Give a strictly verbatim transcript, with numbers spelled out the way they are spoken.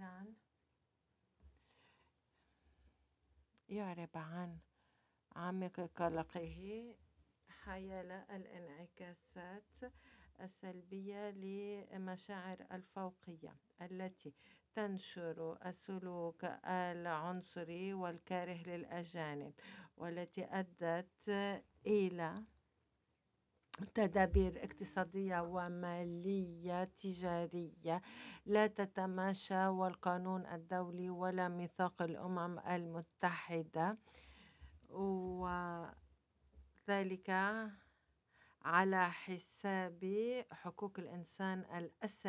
الإنسان يعرب عن عمق قلقه حيال الانعكاسات السلبية لمشاعر الفوقية التي تنشر السلوك العنصري والكاره للأجانب، والتي أدت إلى تدابير اقتصادية ومالية تجارية لا تتماشى والقانون الدولي ولا ميثاق الأمم المتحدة، وذلك على حساب حقوق الإنسان الأساسية